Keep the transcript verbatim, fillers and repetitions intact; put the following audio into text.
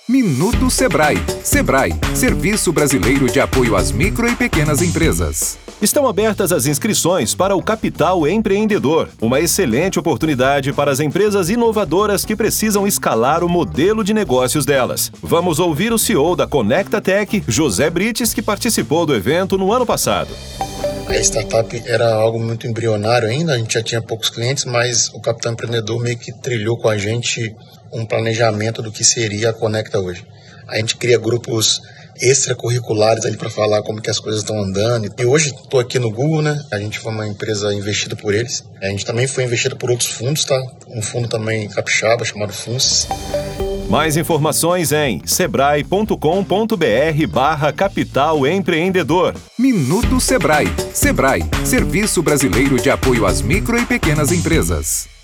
Minuto Sebrae. Sebrae, Serviço Brasileiro de Apoio às Micro e Pequenas Empresas. Estão abertas as inscrições para o Capital Empreendedor, uma excelente oportunidade para as empresas inovadoras que precisam escalar o modelo de negócios delas. Vamos ouvir o C E O da Conecta Tech, José Brites, que participou do evento no ano passado. A startup era algo muito embrionário ainda, a gente já tinha poucos clientes, mas o Capital Empreendedor meio que trilhou com a gente um planejamento do que seria a Conecta hoje. A gente cria grupos extracurriculares ali para falar como que as coisas estão andando. E hoje estou aqui no Google, né? A gente foi uma empresa investida por eles. A gente também foi investido por outros fundos, tá? Um fundo também capixaba chamado Funces. Mais informações em sebrae ponto com ponto br barra Capital Empreendedor. Minuto Sebrae. Sebrae, Serviço Brasileiro de Apoio às Micro e Pequenas Empresas.